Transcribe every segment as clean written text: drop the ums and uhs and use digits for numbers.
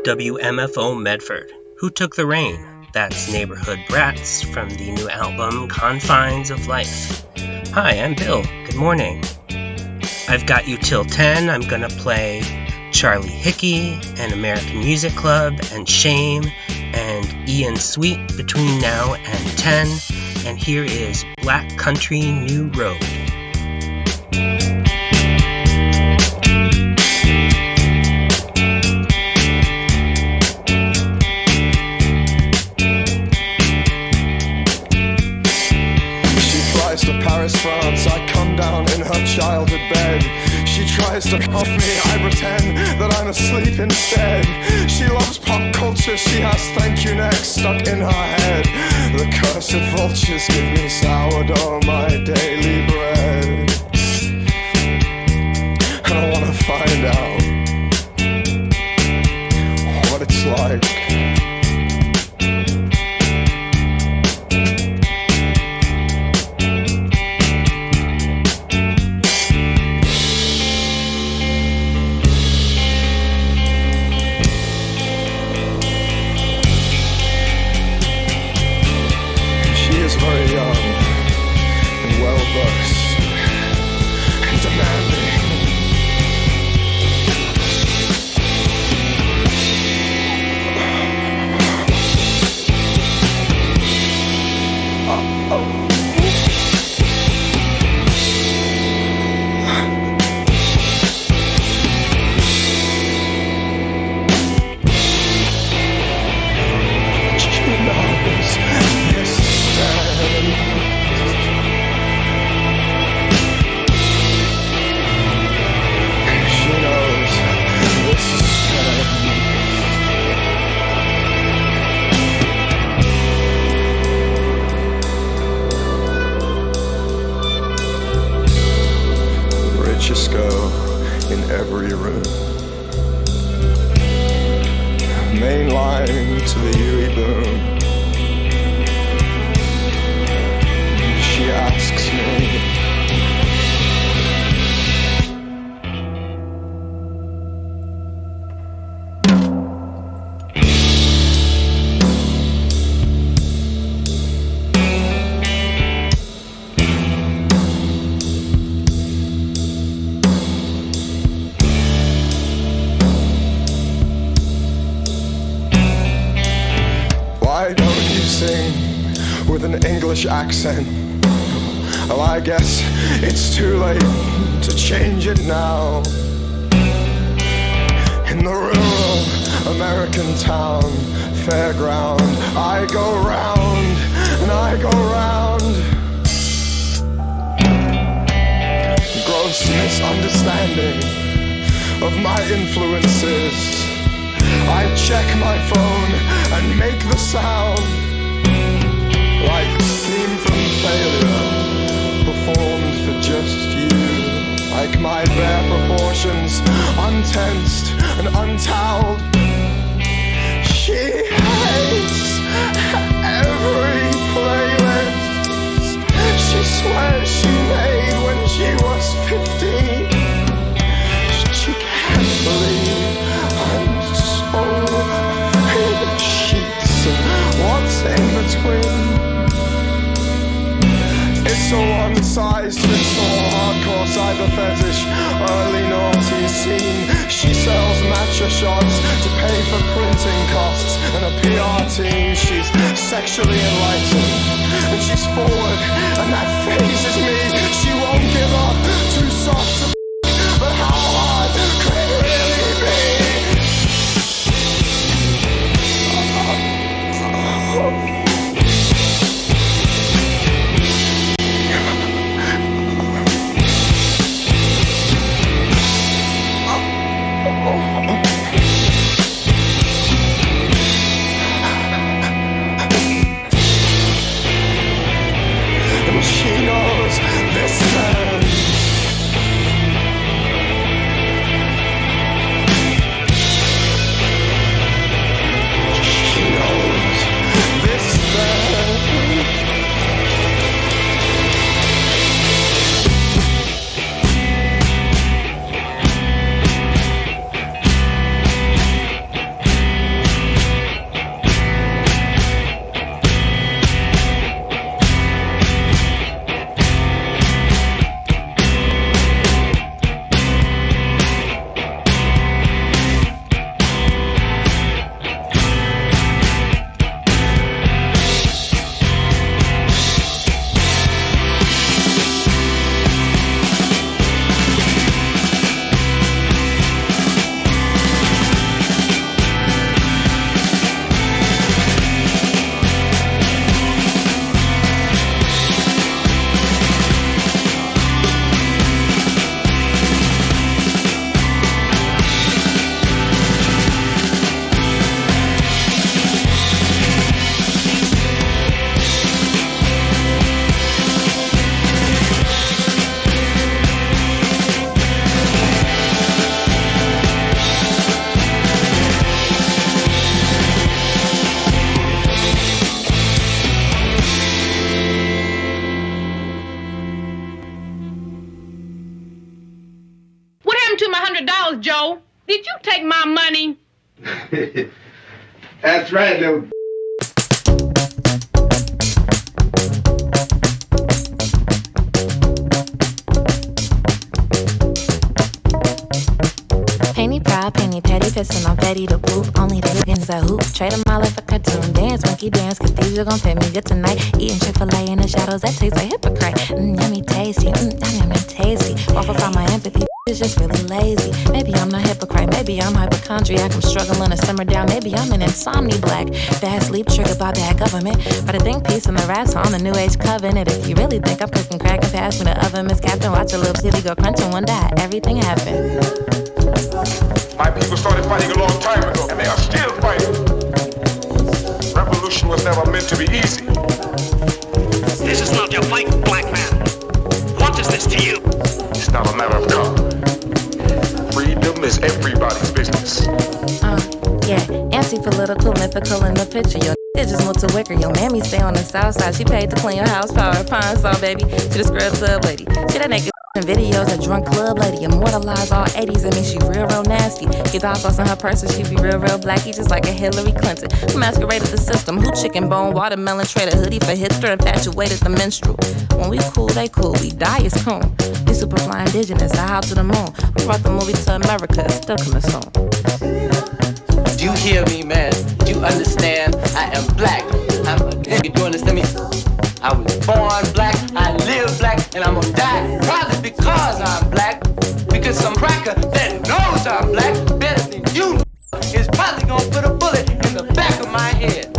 WMFO Medford. Who Took the Rain? That's Neighborhood Brats from the new album Confines of Life. Hi, I'm Bill. Good morning. I've got you till 10. I'm gonna play Charlie Hickey and American Music Club and Shame and Ian Sweet between now and 10. And here is Black Country New Road. Paris, France, I come down in her childhood bed. She tries to cuff me, I pretend that I'm asleep instead. She loves pop culture, she has thank you next stuck in her head. The cursed vultures give me sourdough, my daily bread. And I wanna find out what it's like. In every room, main line to the Huey boom. She asks me, why don't you sing with an English accent? Well, I guess it's too late to change it now. In the rural American town fairground, I go round and I go round. Gross misunderstanding of my influences. I check my phone and make the sound like the theme from Failure, performed for just you. Like my bare proportions, untensed and untoweled. She hates every playlist she swears she made when she was 15. She can't believe I'm so afraid of sheets and what's in between. It's a one-size-fits-all hardcore cyber fetish, early naughty scene. She sells matcha shots to pay for printing costs and a PR team. She's sexually enlightened and she's forward, and that phases me. She won't give up, too soft to but how hard could it really be? And she knows this man. to my $100, Joe? Did you take my money? That's right, little. Penny proud, penny petty, pissing on Betty the Boop. Only the weekends a hoop. Trade them all like a cartoon. Dance, monkey dance, cause these you gon' pay me good tonight. Eating Chick-fil-A in the shadows, that tastes like hypocrite. Yummy tasty, yummy tasty. Waffle from my empathy, it's just really lazy. Maybe I'm not hypocrite, maybe I'm hypochondriac. I'm struggling to simmer down, maybe I'm an insomni black. Bad sleep triggered by bad government. But I think peace and the rats on the new age covenant. If you really think I'm cooking crack and pass me the oven, Miss Captain, watch a little city go crunching one day. Everything happened. My people started fighting a long time ago, and they are still fighting. Revolution was never meant to be easy. This is not your fight, black man. What is this to you? It's not a matter of color. Freedom is everybody's business. Yeah, anti-political, mythical in the picture. Your just moved to Wicker. Your mammy stay on the south side. She paid to clean your house, power, pine saw, baby. She the scrub tub lady. She that naked videos, a drunk club lady. Immortalized all 80s, I mean she real nasty. Get the sauce in her purse and she be real blacky, just like a Hillary Clinton. Who masqueraded the system, who chicken bone, watermelon, traded hoodie for hipster, infatuated the minstrel. When we cool, they cool, we die is cool. We super fly indigenous, I hop to the moon. We brought the movie to America, it's still coming soon. Do you hear me, man? Do you understand? I am black. I'm a nigga, do you understand me? I was born black, I live black, and I'm gonna die probably because I'm black. Because some cracker that knows I'm black better than you is probably gonna put a bullet in the back of my head.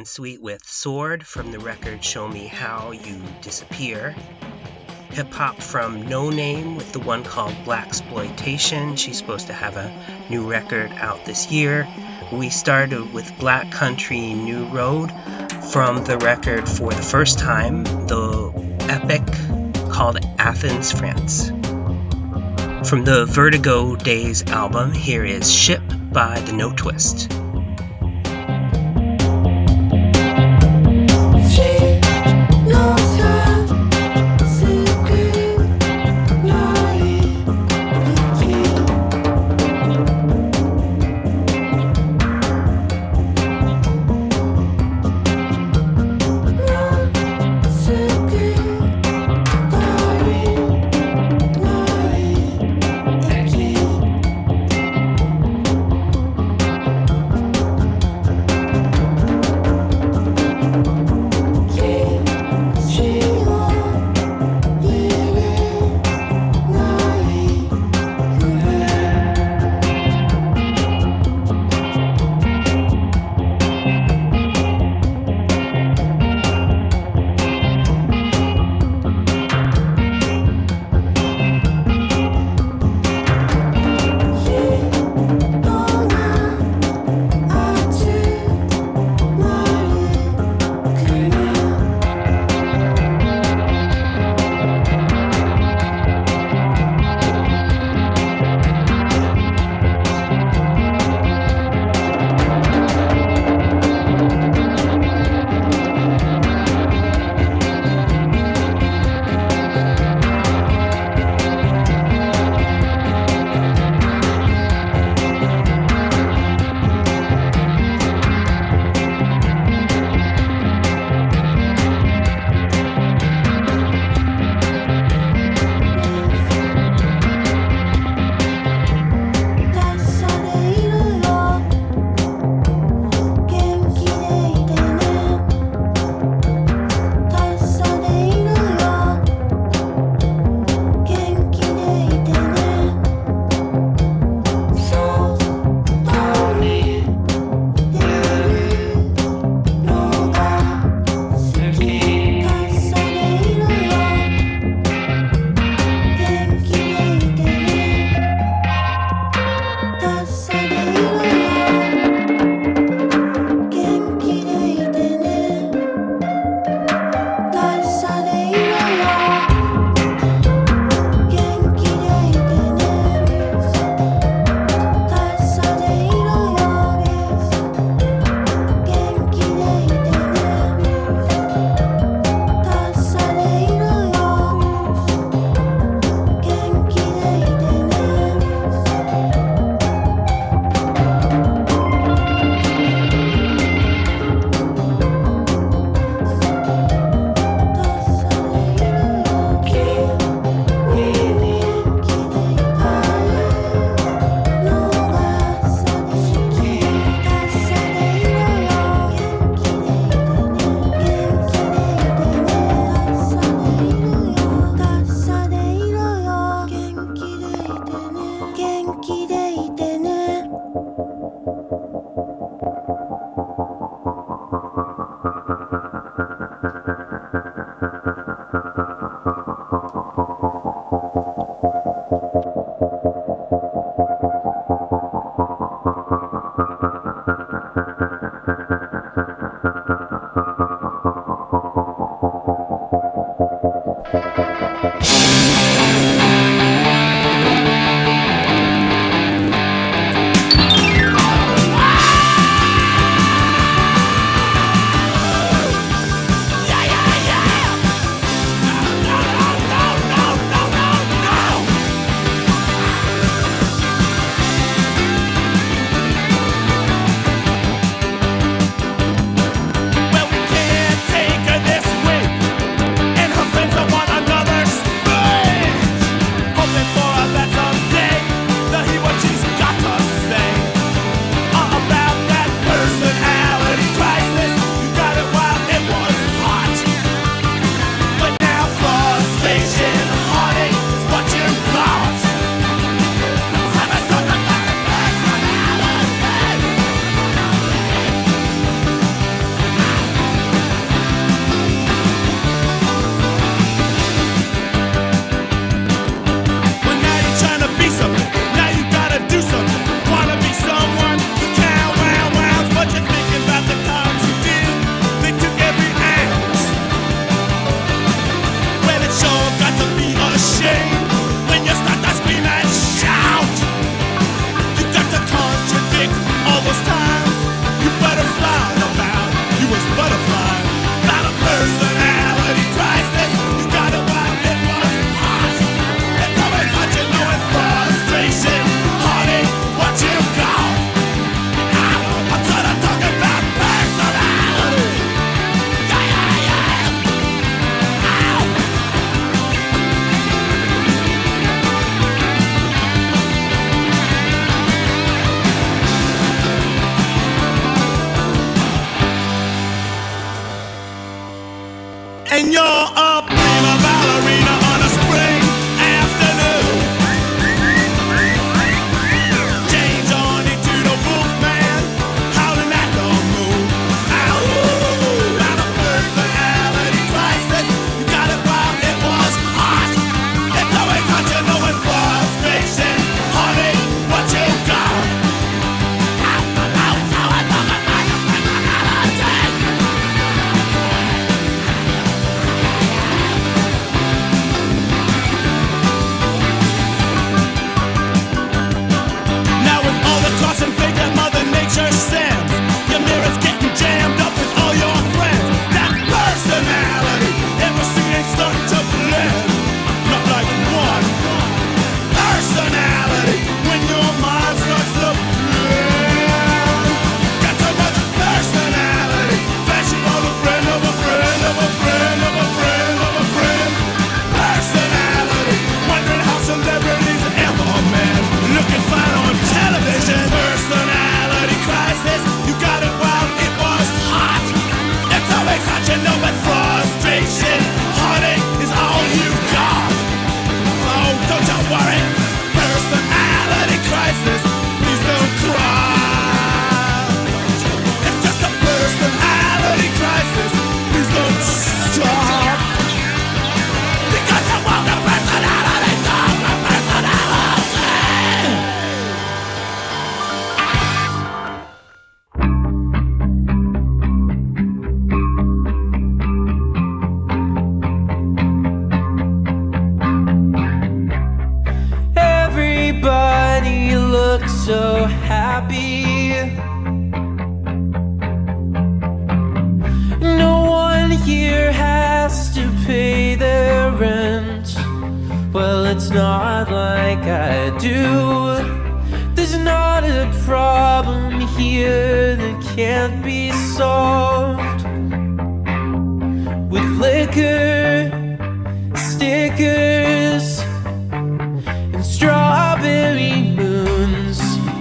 and Sweet with Sword from the record Show Me How You Disappear. Hip-hop from No Name with the one called Blaxploitation. She's supposed to have a new record out this year. We started with Black Country New Road from the record For the First Time, the epic called Athens, France. From the Vertigo Days album, here is Ship by the No Twist. Well, we can't take her this way, and her friends don't want another. and you're a prima ballerina on a spring afternoon. Change on into the Wolfman, howling at the moon. Ow, not a personality crisis. You got it while it was hot. It's always hot, you know, in frustration. Honey, what you got? And fake that Mother Nature sends. Your mirror's getting jammed up with all your friends. That personality, everything ain't starting to blend. Not like one personality when your mind starts to blend. Got so much personality, flashing on a friend of a friend of a friend of a friend of a friend. Personality, wondering how celebrities ever met. Looking fine on television. Personality crisis, you got it while it was hot. It's always hot, you know, but frustration, heartache is all you've got. Oh, don't you worry. Personality crisis, please don't cry. It's just a personality crisis, please don't stop. Because you want a personality, don't a personality. Everybody looks so happy. No one here has to pay their rent. Well, it's not like I do. There's not a problem here that can't be solved with liquor, stickers, and strawberry moons.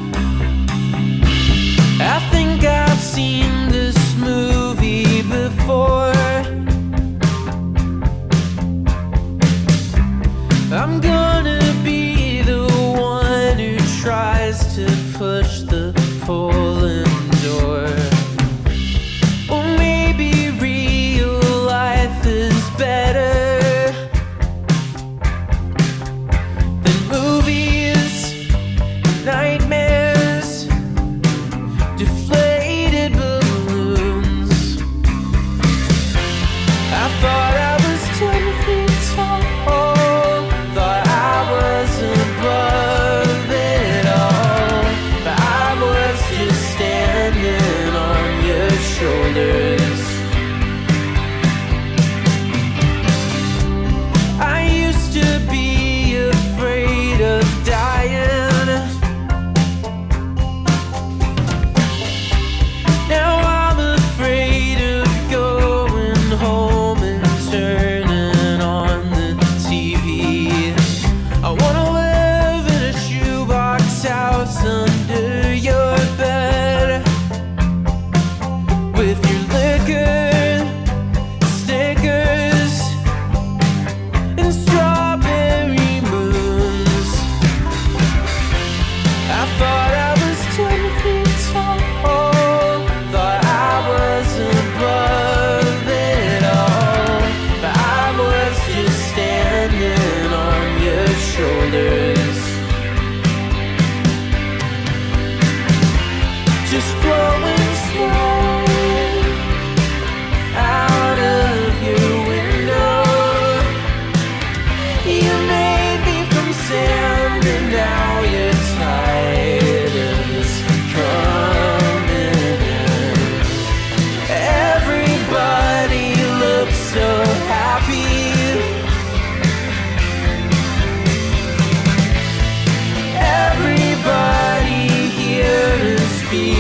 I think I've seen this movie before. I'm gonna be the one who tries to push the Poland door. Or maybe real life is better than movies, nightmares, deflated balloons. I thought I was 10 feet tall, thought I was above it all, but I was just standing on your shoulders. I used to be afraid of dying. Now I'm afraid of going home and turning on the TV. I wanna live in a shoebox house under your bed with your liquor, stickers, and strawberry moons. I thought I was 10 feet tall, thought I was above it all, but I was just standing on your shoulders, just blowing smoke out of your window. You made me from sand and now you're tired of this coming in. Everybody looks so happy. Everybody here is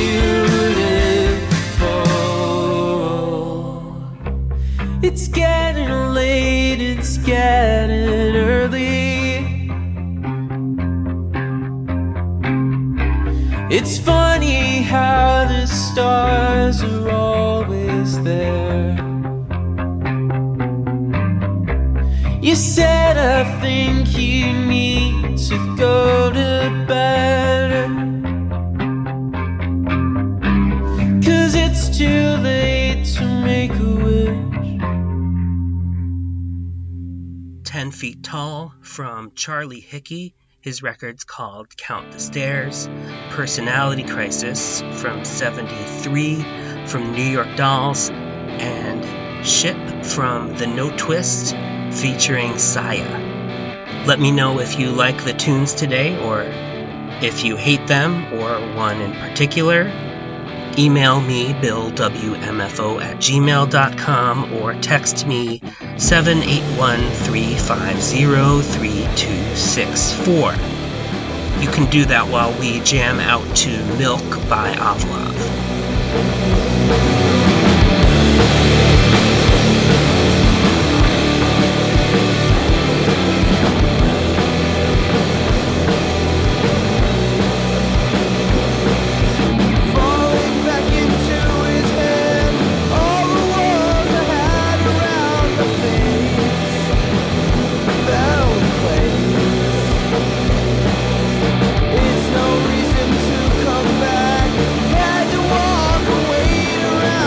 beautiful. It's getting late, it's getting early. It's funny how the stars are always there. You said I think you need to go to bed, 'cause it's too late to make a wish. 10 Feet Tall from Charlie Hickey. His record's called Count the Stairs. Personality Crisis from 73 from New York Dolls. And Ship from The No Twist featuring Saya. Let me know if you like the tunes today or if you hate them or one in particular. Email me, billwmfo@gmail.com, or text me 781-350-3264. You can do that while we jam out to Milk by Avlov. It's no reason to come back. Had to walk away.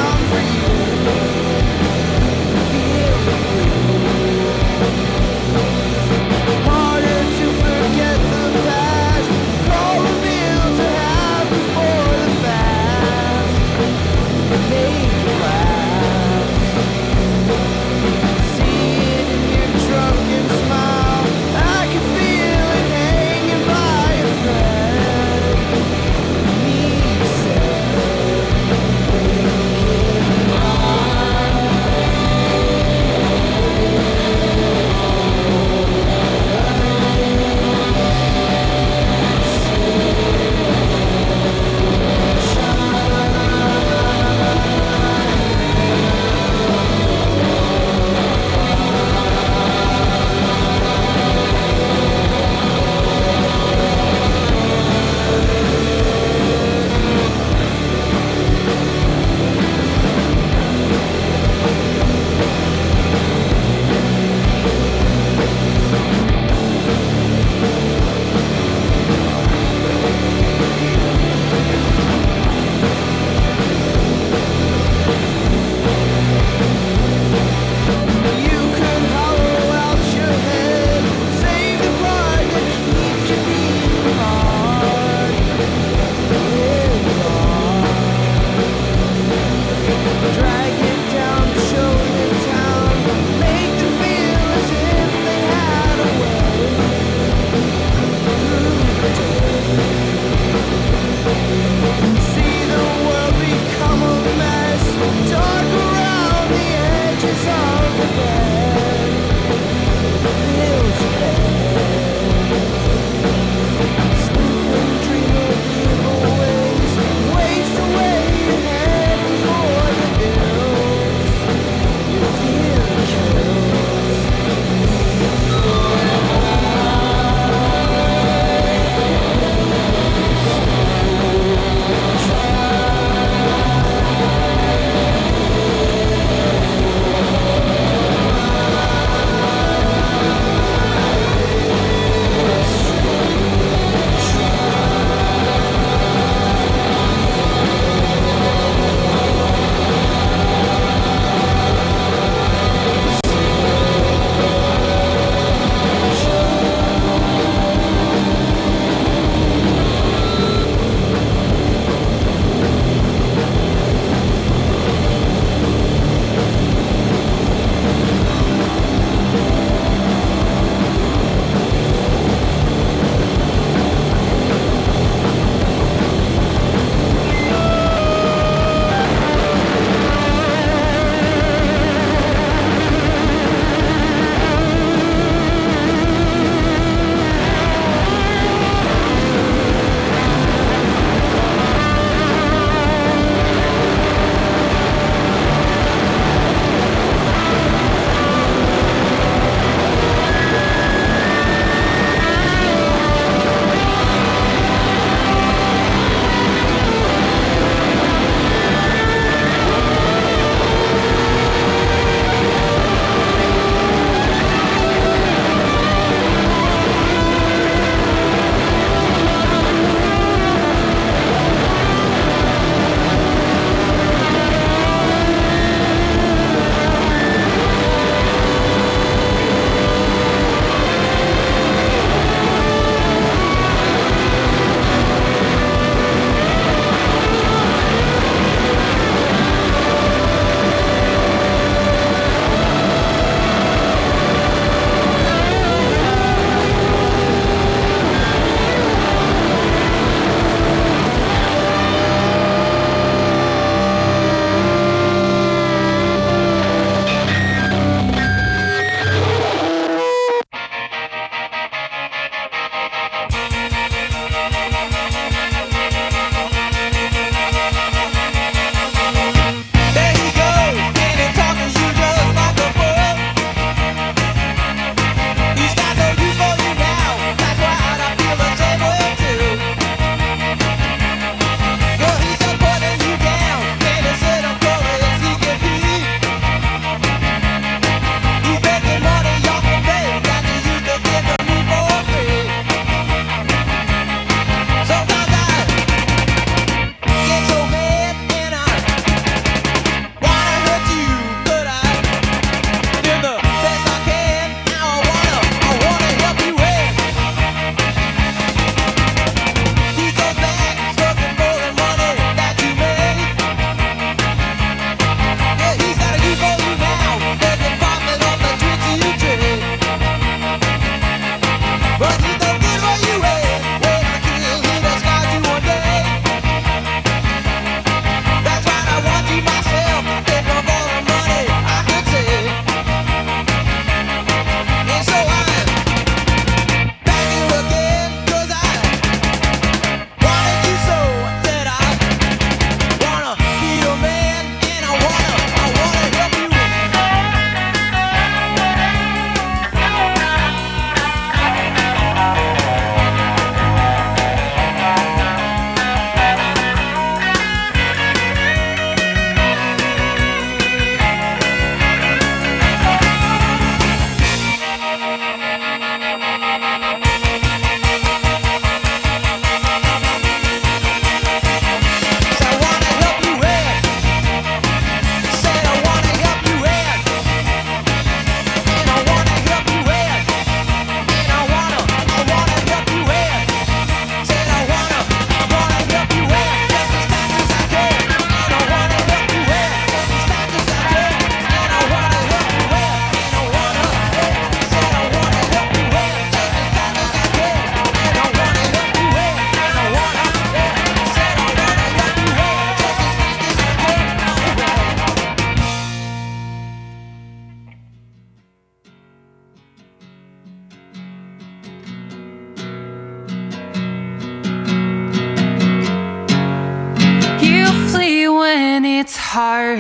heart,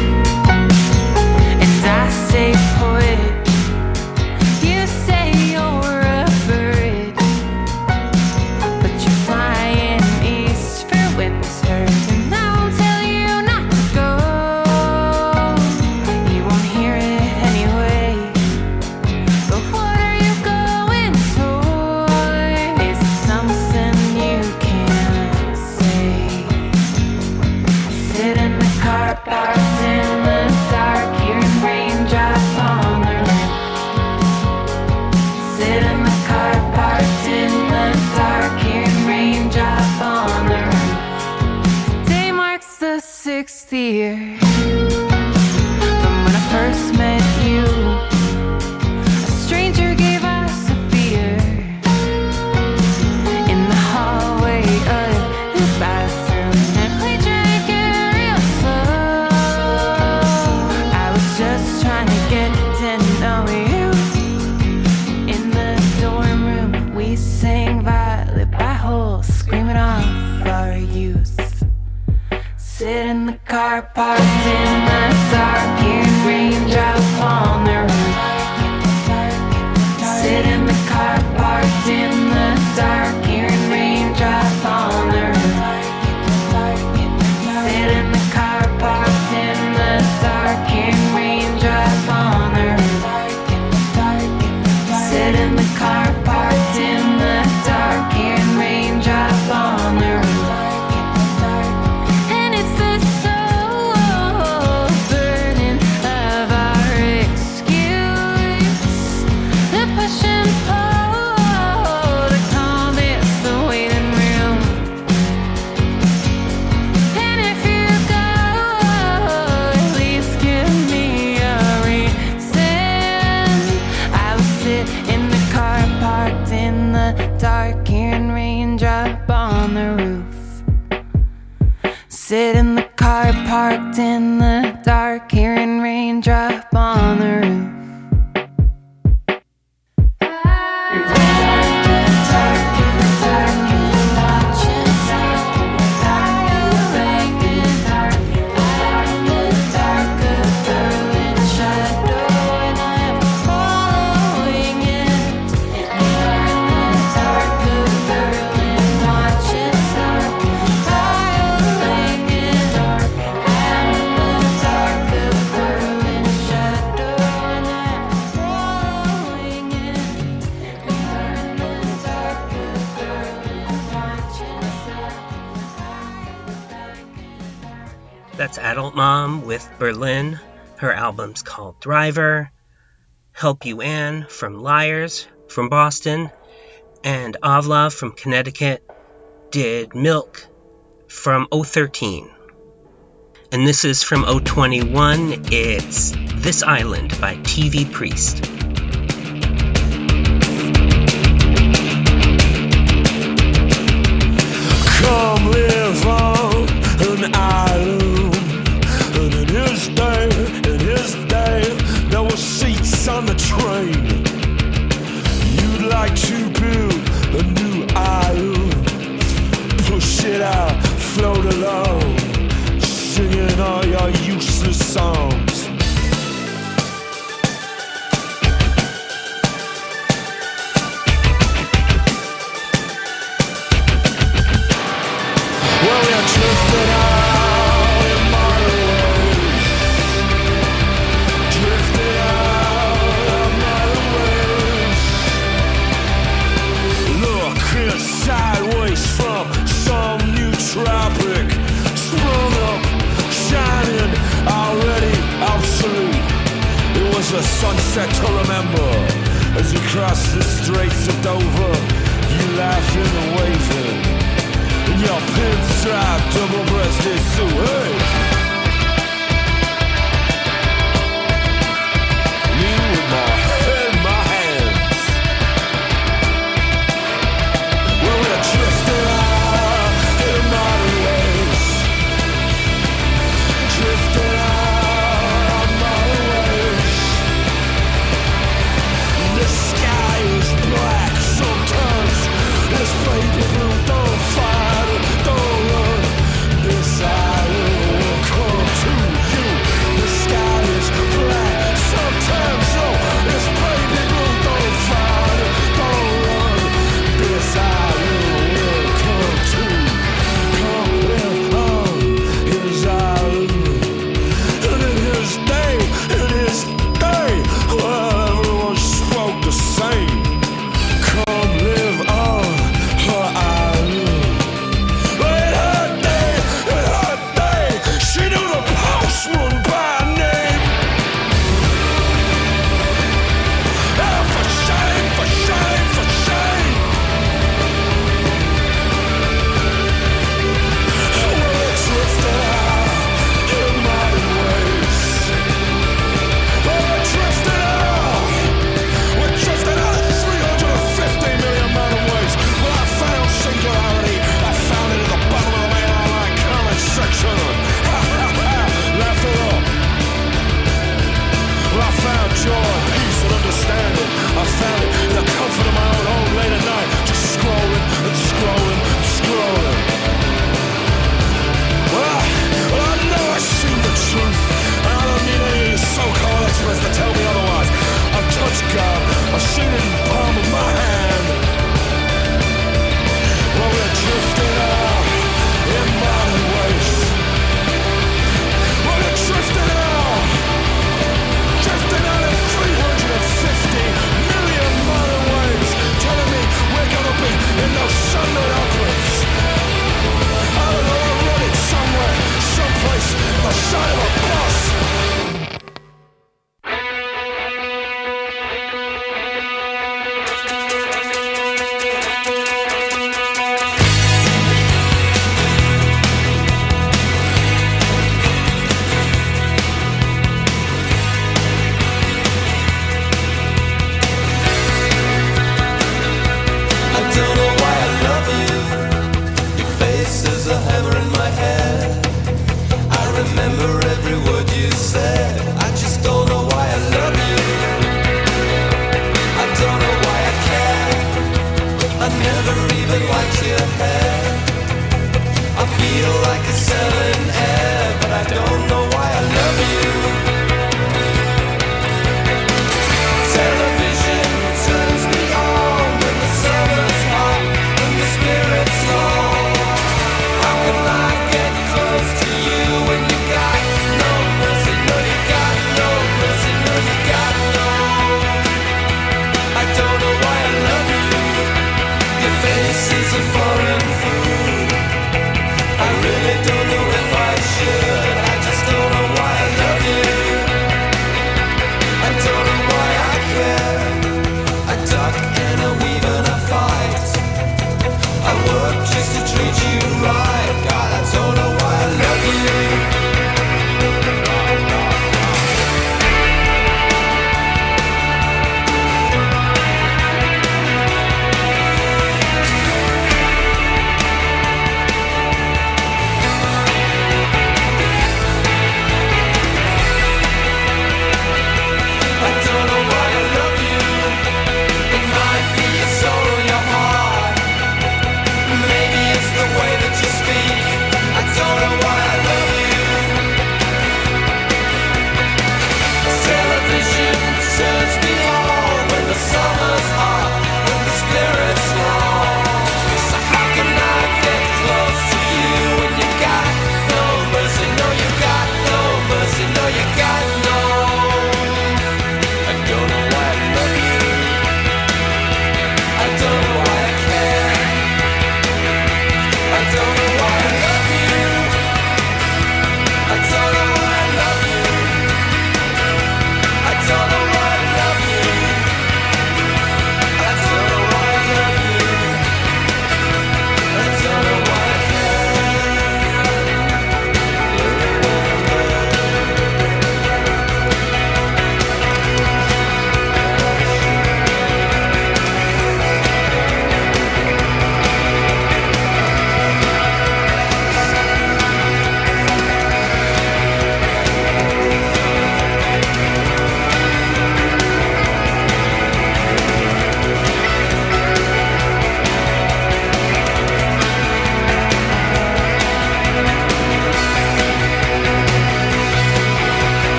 and I stay put. You say you're a bird, but you're flying east for winter, and I won't tell you not to go. You won't hear it anyway. But what are you going toward? Is it something you can't say? Sit in the car parked in the dark, hearing raindrop on the roof. Sit in the car parked in the dark, hearing raindrop on the roof. Today marks the 6th year from when I first met you. A stranger gave us a beer in the hallway of the bathroom, and we drank it real slow. I was just trying to get to know you. In the dorm room, we sang Violet by Hole, screaming off our youth. Sit in the car parked in the dark, hearing raindrop on the roof. Sit in the car parked in the dark, hearing raindrop on the roof. Sit in the car parked in the dark, hearing raindrop on the roof. Sit in the car parked in the dark, hearing raindrop on the roof. And it's the soul burning of our excuse, the push and pull to calm it's the waiting room. And if you go, at least give me a reason. I will sit in the car parked in the dark, hearing raindrop on the roof. Sit in the car parked in the dark, hearing raindrop on the roof. That's Adult Mom with Berlin. Her album's called Driver. Help You Ann from Liars from Boston. And Avla from Connecticut did Milk from 013. And this is from 021. It's This Island by TV Priest. Come live on an island, and in his day, there were seats on the train. You'd like to build a new island, push it out, float along, singing all your useless songs. Well, we are drifting out in modern ways, drifting out in modern ways. Looking sideways from some new tropic, sprung up, shining, already obsolete. It was a sunset to remember as you crossed the Straits of Dover. You laughing and waving in your pinstripe double-breasted suit. Hey! Me with my head in my hands. Well, we're drifting out in modern ways, drifting out in modern ways. The sky is black sometimes. It's faded blue. Don't fight it, don't run. This island will ocean in the palm of my hand. Well, we're drifting out in modern waste. Well, we're drifting out in 360 million modern waves, telling me we're gonna be in those Sunday operas. I don't know, I read it somewhere, someplace, the side of a bus.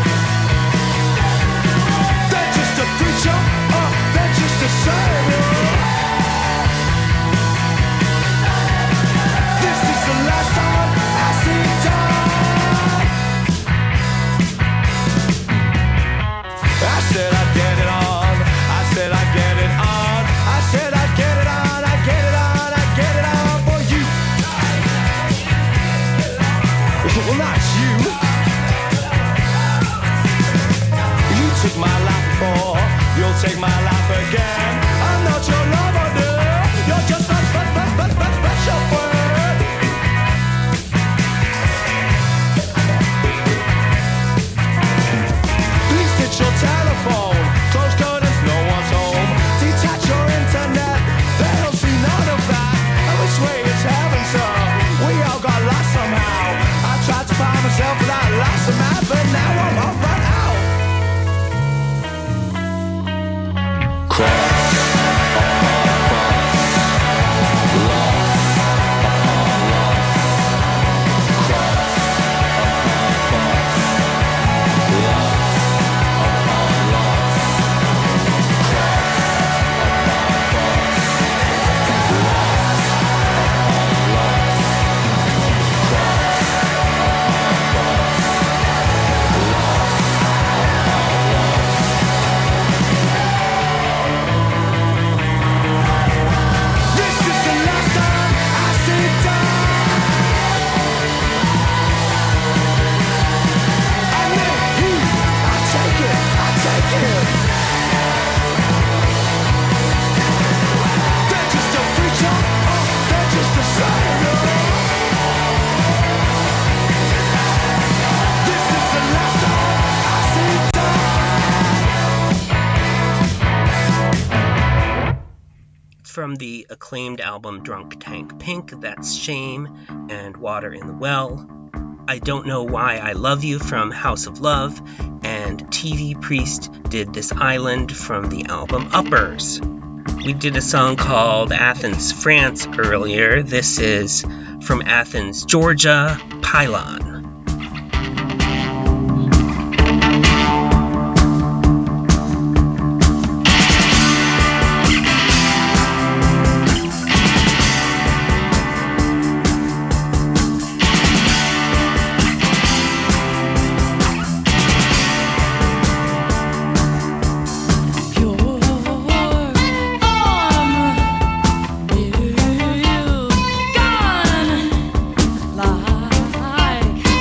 They're just a preacher, they're just a savior. laugh again. I'm not your lover, dear. You're just a special friend. Please ditch your telephone. Close curtains, no one's home. Detach your internet. They don't see none of that. And which way is heaven, sir? We all got lost somehow. I tried to find myself without lost somehow, but now I'm all run out. From the acclaimed album Drunk Tank Pink, that's Shame and Water in the Well. I Don't Know Why I Love You from House of Love, and TV Priest did This Island from the album Uppers. We did a song called Athens, France earlier. This is from Athens, Georgia, Pylon. Like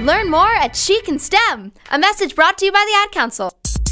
Learn more at Chic and STEM. A message brought to you by the Ad Council.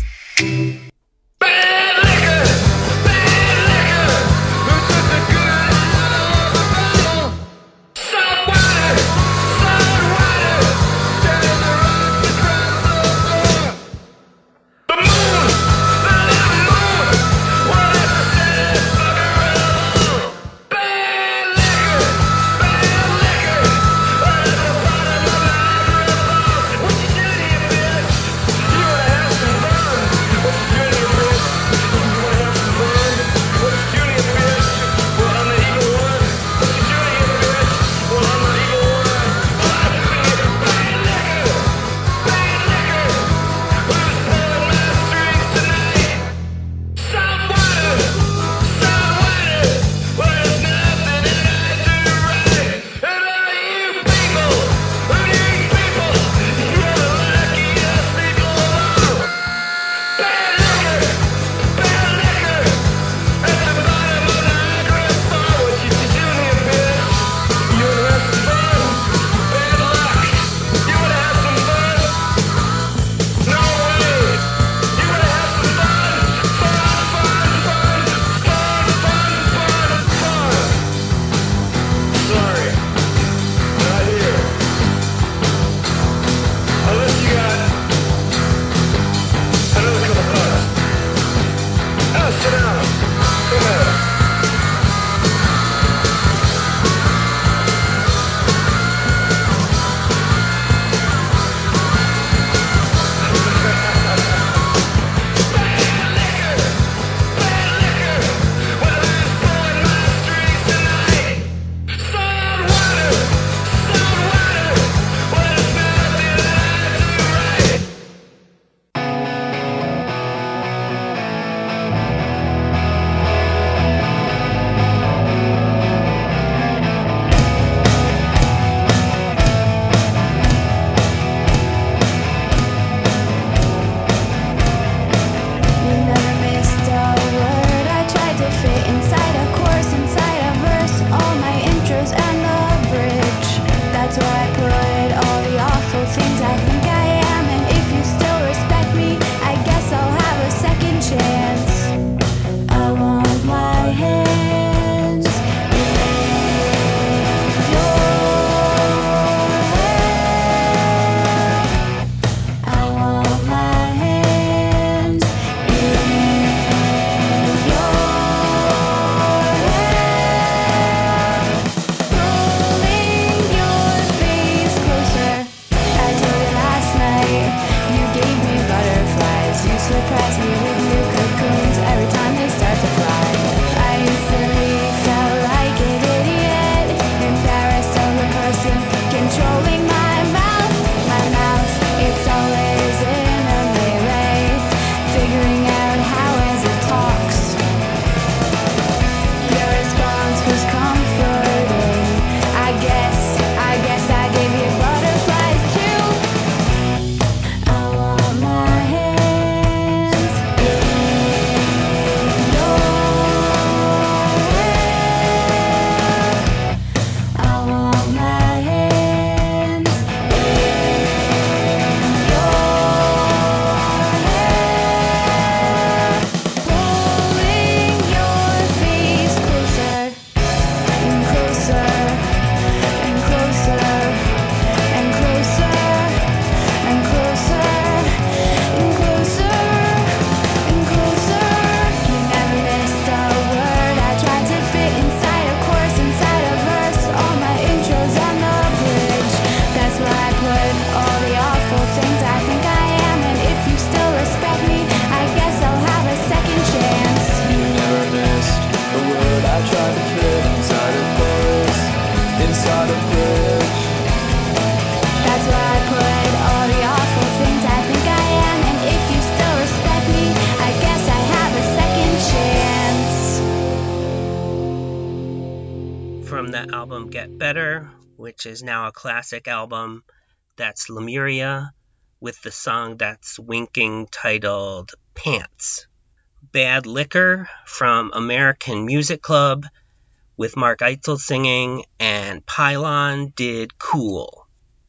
From the album Get Better, which is now a classic album, that's Lemuria with the song that's winking titled Pants. Bad Liquor from American Music Club with Mark Eitzel singing, and Pylon did Cool.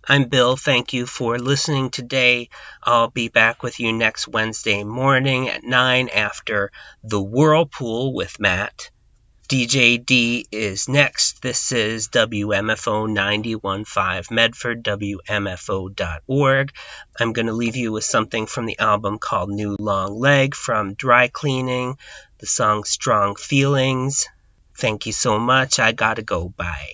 I'm Bill. Thank you for listening today. I'll be back with you next Wednesday morning at 9 after The Whirlpool with Matt. DJ D is next. This is WMFO 91.5 Medford, WMFO.org. I'm going to leave you with something from the album called New Long Leg from Dry Cleaning, the song Strong Feelings. Thank you so much. I gotta go. Bye.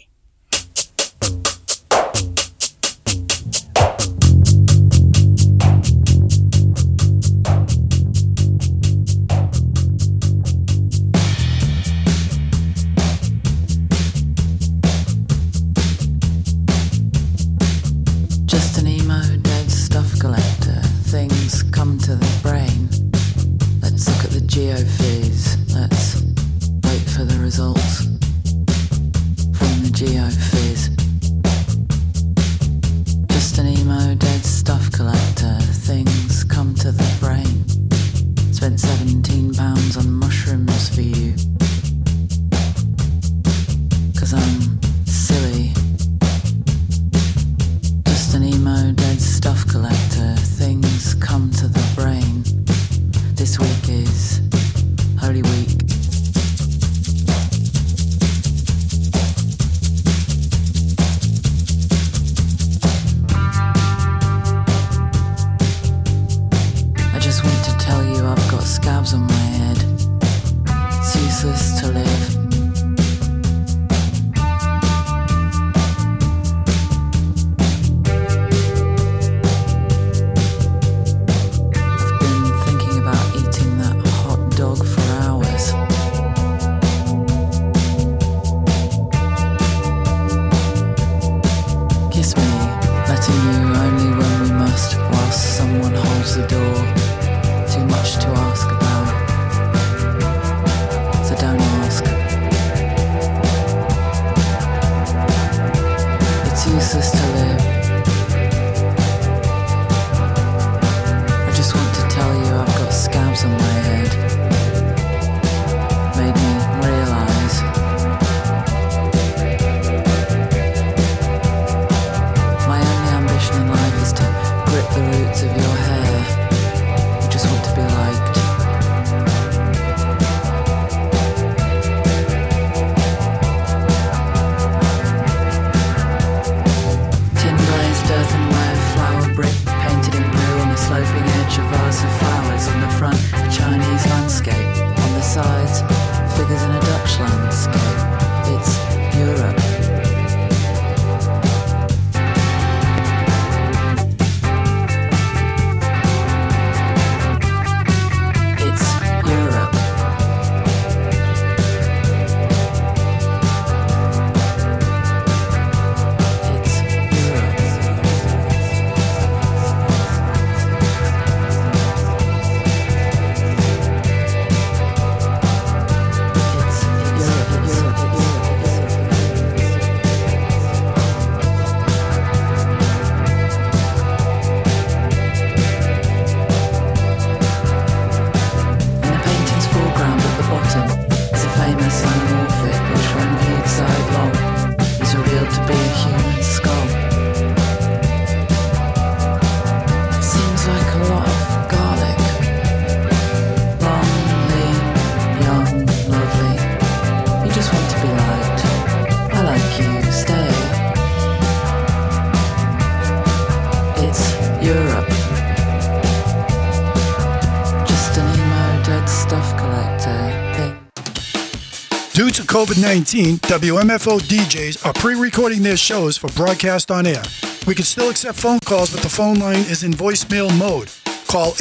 Due to COVID-19, WMFO DJs are pre-recording their shows for broadcast on air. We can still accept phone calls, but the phone line is in voicemail mode. Call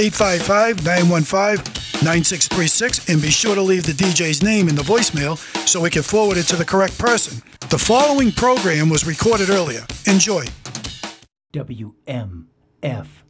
855-915-9636 and be sure to leave the DJ's name in the voicemail so we can forward it to the correct person. The following program was recorded earlier. Enjoy. WMFO.